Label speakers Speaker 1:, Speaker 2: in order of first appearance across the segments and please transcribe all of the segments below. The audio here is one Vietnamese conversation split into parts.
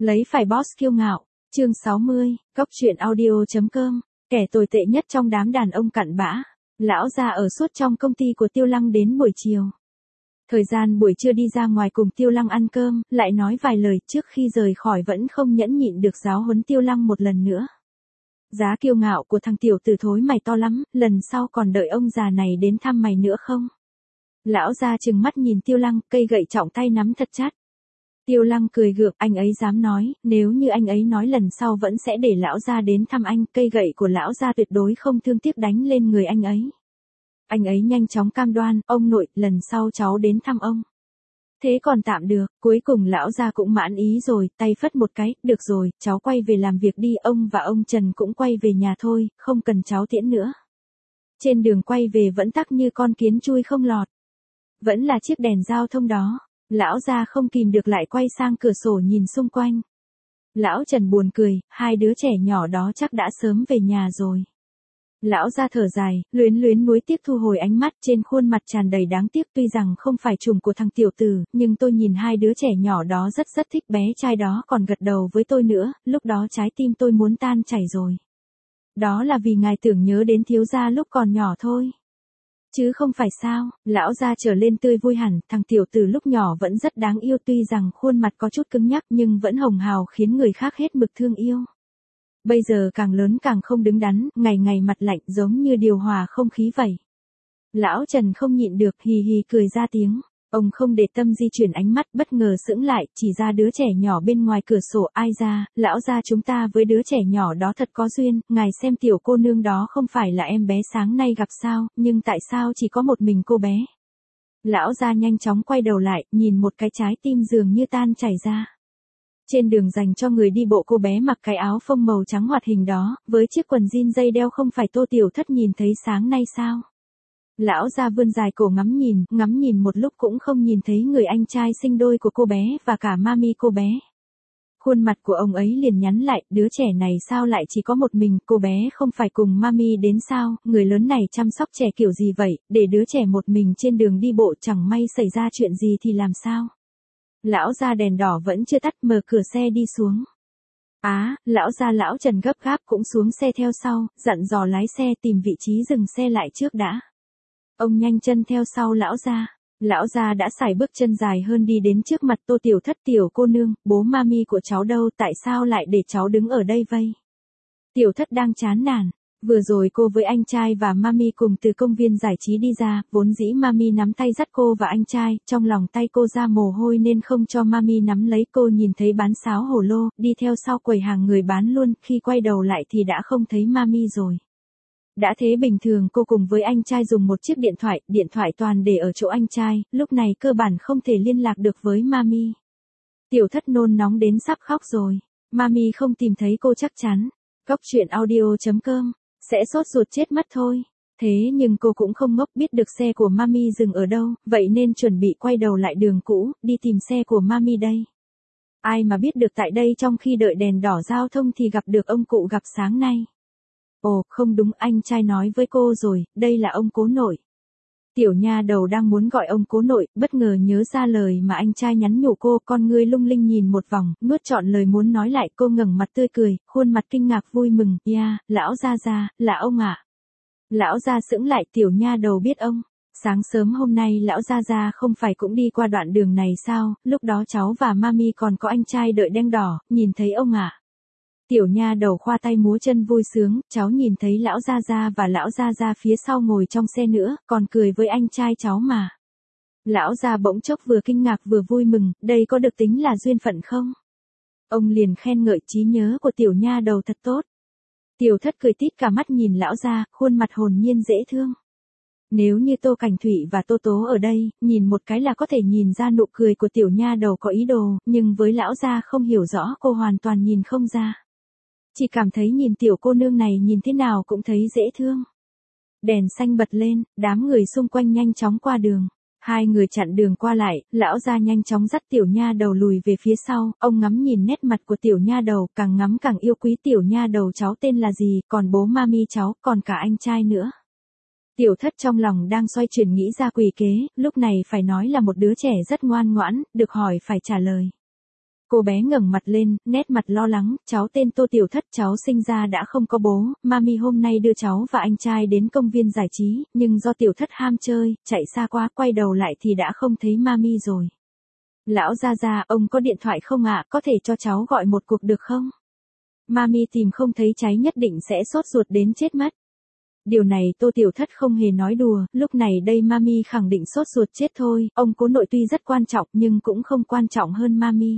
Speaker 1: Lấy phải boss kiêu ngạo. Chương 60, Cốc truyện audio.com. Kẻ tồi tệ nhất trong đám đàn ông cặn bã. Lão già ở suốt trong công ty của Tiêu Lăng đến buổi chiều. Thời gian buổi trưa đi ra ngoài cùng Tiêu Lăng ăn cơm, lại nói vài lời, trước khi rời khỏi vẫn không nhẫn nhịn được giáo huấn Tiêu Lăng một lần nữa. Giá kiêu ngạo của thằng tiểu tử thối mày to lắm, lần sau còn đợi ông già này đến thăm mày nữa không? Lão già trừng mắt nhìn Tiêu Lăng, cây gậy trọng tay nắm thật chặt. Tiêu Lăng cười gượng, anh ấy dám nói, nếu như anh ấy nói lần sau vẫn sẽ để lão gia đến thăm anh, cây gậy của lão gia tuyệt đối không thương tiếc đánh lên người anh ấy. Anh ấy nhanh chóng cam đoan, ông nội, lần sau cháu đến thăm ông. Thế còn tạm được, cuối cùng lão gia cũng mãn ý rồi, tay phất một cái, được rồi, cháu quay về làm việc đi, ông và ông Trần cũng quay về nhà thôi, không cần cháu tiễn nữa. Trên đường quay về vẫn tắc như con kiến chui không lọt. Vẫn là chiếc đèn giao thông đó. Lão gia không kìm được lại quay sang cửa sổ nhìn xung quanh. Lão Trần buồn cười, hai đứa trẻ nhỏ đó chắc đã sớm về nhà rồi. Lão gia thở dài, luyến luyến nuối tiếc thu hồi ánh mắt, trên khuôn mặt tràn đầy đáng tiếc, tuy rằng không phải chủng của thằng tiểu tử, nhưng tôi nhìn hai đứa trẻ nhỏ đó rất thích bé trai đó còn gật đầu với tôi nữa, lúc đó trái tim tôi muốn tan chảy rồi. Đó là vì ngài tưởng nhớ đến thiếu gia lúc còn nhỏ thôi. Chứ không phải sao, lão gia trở lên tươi vui hẳn, thằng tiểu tử lúc nhỏ vẫn rất đáng yêu, tuy rằng khuôn mặt có chút cứng nhắc nhưng vẫn hồng hào khiến người khác hết mực thương yêu. Bây giờ càng lớn càng không đứng đắn, ngày ngày mặt lạnh giống như điều hòa không khí vậy. Lão Trần không nhịn được, hì hì cười ra tiếng. Ông không để tâm di chuyển ánh mắt, bất ngờ sững lại, chỉ ra đứa trẻ nhỏ bên ngoài cửa sổ, ai ra, lão gia chúng ta với đứa trẻ nhỏ đó thật có duyên, ngài xem tiểu cô nương đó không phải là em bé sáng nay gặp sao, nhưng tại sao chỉ có một mình cô bé. Lão gia nhanh chóng quay đầu lại, nhìn một cái trái tim dường như tan chảy ra. Trên đường dành cho người đi bộ cô bé mặc cái áo phông màu trắng hoạt hình đó, với chiếc quần jean dây đeo không phải Tô Tiểu Thất nhìn thấy sáng nay sao? Lão gia vươn dài cổ ngắm nhìn một lúc cũng không nhìn thấy người anh trai sinh đôi của cô bé và cả mami cô bé. Khuôn mặt của ông ấy liền nhắn lại, đứa trẻ này sao lại chỉ có một mình, cô bé không phải cùng mami đến sao, người lớn này chăm sóc trẻ kiểu gì vậy, để đứa trẻ một mình trên đường đi bộ chẳng may xảy ra chuyện gì thì làm sao. Lão gia đèn đỏ vẫn chưa tắt, mở cửa xe đi xuống. Lão Trần gấp gáp cũng xuống xe theo sau, dặn dò lái xe tìm vị trí dừng xe lại trước đã. Ông nhanh chân theo sau lão gia đã sải bước chân dài hơn đi đến trước mặt Tô Tiểu Thất, tiểu cô nương, bố mami của cháu đâu, tại sao lại để cháu đứng ở đây vây? Tiểu Thất đang chán nản, vừa rồi cô với anh trai và mami cùng từ công viên giải trí đi ra, vốn dĩ mami nắm tay dắt cô và anh trai, trong lòng tay cô ra mồ hôi nên không cho mami nắm lấy, cô nhìn thấy bán sáo hổ lô, đi theo sau quầy hàng người bán luôn, khi quay đầu lại thì đã không thấy mami rồi. Đã thế bình thường cô cùng với anh trai dùng một chiếc điện thoại toàn để ở chỗ anh trai, lúc này cơ bản không thể liên lạc được với mami. Tiểu Thất nôn nóng đến sắp khóc rồi, mami không tìm thấy cô chắc chắn. Cốc truyện audio.com, sẽ sốt ruột chết mất thôi. Thế nhưng cô cũng không ngốc, biết được xe của mami dừng ở đâu, vậy nên chuẩn bị quay đầu lại đường cũ, đi tìm xe của mami đây. Ai mà biết được tại đây trong khi đợi đèn đỏ giao thông thì gặp được ông cụ gặp sáng nay. Ồ, không đúng, anh trai nói với cô rồi, đây là ông cố nội. Tiểu nha đầu đang muốn gọi ông cố nội, bất ngờ nhớ ra lời mà anh trai nhắn nhủ cô, con ngươi lung linh nhìn một vòng, nuốt trọn lời muốn nói lại, cô ngẩng mặt tươi cười, khuôn mặt kinh ngạc vui mừng, lão gia gia, là ông ạ. Lão gia sững lại, tiểu nha đầu biết ông. Sáng sớm hôm nay lão gia gia không phải cũng đi qua đoạn đường này sao, lúc đó cháu và mami còn có anh trai đợi đèn đỏ, nhìn thấy ông ạ. Tiểu nha đầu khoa tay múa chân vui sướng, cháu nhìn thấy lão gia gia và lão gia gia phía sau ngồi trong xe nữa, còn cười với anh trai cháu mà. Lão gia bỗng chốc vừa kinh ngạc vừa vui mừng, đây có được tính là duyên phận không? Ông liền khen ngợi trí nhớ của tiểu nha đầu thật tốt. Tiểu Thất cười tít cả mắt nhìn lão gia, khuôn mặt hồn nhiên dễ thương. Nếu như Tô Cảnh Thụy và Tô Tố ở đây, nhìn một cái là có thể nhìn ra nụ cười của tiểu nha đầu có ý đồ, nhưng với lão gia không hiểu rõ, cô hoàn toàn nhìn không ra. Chỉ cảm thấy nhìn tiểu cô nương này nhìn thế nào cũng thấy dễ thương. Đèn xanh bật lên, đám người xung quanh nhanh chóng qua đường. Hai người chặn đường qua lại, lão gia nhanh chóng dắt tiểu nha đầu lùi về phía sau, ông ngắm nhìn nét mặt của tiểu nha đầu, càng ngắm càng yêu quý. Tiểu nha đầu cháu tên là gì, còn bố mami cháu, còn cả anh trai nữa. Tiểu Thất trong lòng đang xoay chuyển nghĩ ra quỷ kế, lúc này phải nói là một đứa trẻ rất ngoan ngoãn, được hỏi phải trả lời. Cô bé ngẩng mặt lên, nét mặt lo lắng, cháu tên Tô Tiểu Thất, cháu sinh ra đã không có bố, mami hôm nay đưa cháu và anh trai đến công viên giải trí, nhưng do Tiểu Thất ham chơi, chạy xa quá, quay đầu lại thì đã không thấy mami rồi. Lão gia, ông có điện thoại không ạ, có thể cho cháu gọi một cuộc được không? Mami tìm không thấy cháy nhất định sẽ sốt ruột đến chết mất. Điều này Tô Tiểu Thất không hề nói đùa, lúc này đây mami khẳng định sốt ruột chết thôi, ông cố nội tuy rất quan trọng nhưng cũng không quan trọng hơn mami.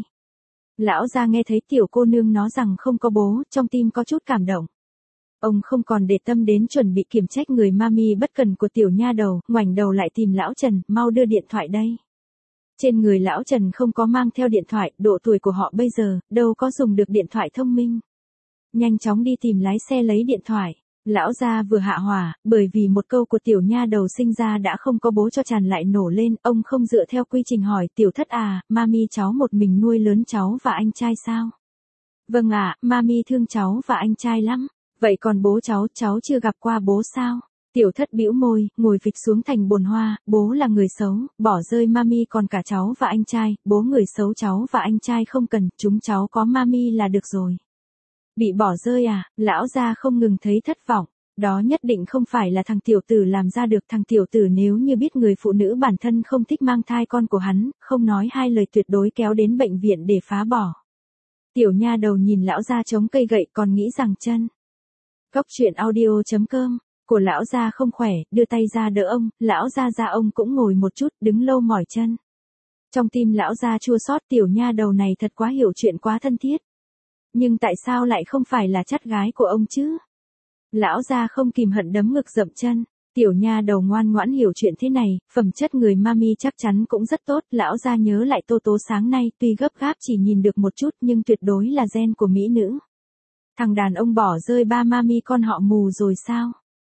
Speaker 1: Lão gia nghe thấy tiểu cô nương nói rằng không có bố, trong tim có chút cảm động. Ông không còn để tâm đến chuẩn bị kiểm trách người mami bất cần của tiểu nha đầu, ngoảnh đầu lại tìm lão Trần, mau đưa điện thoại đây. Trên người lão Trần không có mang theo điện thoại, độ tuổi của họ bây giờ, đâu có dùng được điện thoại thông minh. Nhanh chóng đi tìm lái xe lấy điện thoại. Lão gia vừa hạ hỏa, bởi vì một câu của tiểu nha đầu sinh ra đã không có bố cho tràn lại nổ lên, ông không dựa theo quy trình hỏi, Tiểu Thất à, mami cháu một mình nuôi lớn cháu và anh trai sao? Vâng ạ, mami thương cháu và anh trai lắm. Vậy còn bố cháu chưa gặp qua bố sao? Tiểu Thất bĩu môi, ngồi phịch xuống thành bồn hoa, bố là người xấu, bỏ rơi mami còn cả cháu và anh trai, bố người xấu cháu và anh trai không cần, chúng cháu có mami là được rồi. Bị bỏ rơi à, lão gia không ngừng thấy thất vọng, đó nhất định không phải là thằng tiểu tử làm ra được, thằng tiểu tử nếu như biết người phụ nữ bản thân không thích mang thai con của hắn, không nói hai lời tuyệt đối kéo đến bệnh viện để phá bỏ. Tiểu nha đầu nhìn lão gia chống cây gậy còn nghĩ rằng chân. Cốc truyện audio.com, của lão gia không khỏe, đưa tay ra đỡ ông, lão gia ông cũng ngồi một chút, đứng lâu mỏi chân. Trong tim lão gia chua xót, tiểu nha đầu này thật quá hiểu chuyện, quá thân thiết. Nhưng tại sao lại không phải là chắt gái của ông chứ? Lão gia không kìm hận đấm ngực dậm chân. Tiểu nha đầu ngoan ngoãn hiểu chuyện thế này, phẩm chất người mami chắc chắn cũng rất tốt. Lão gia nhớ lại Tô Tố sáng nay, tuy gấp gáp chỉ nhìn được một chút nhưng tuyệt đối là gen của mỹ nữ. Thằng đàn ông bỏ rơi ba mami con họ mù rồi sao?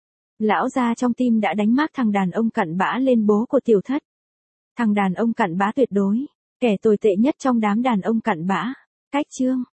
Speaker 1: Lão gia trong tim đã đánh mác thằng đàn ông cặn bã lên bố của Tiểu Thất. Thằng đàn ông cặn bã tuyệt đối, kẻ tồi tệ nhất trong đám đàn ông cặn bã. Cách chương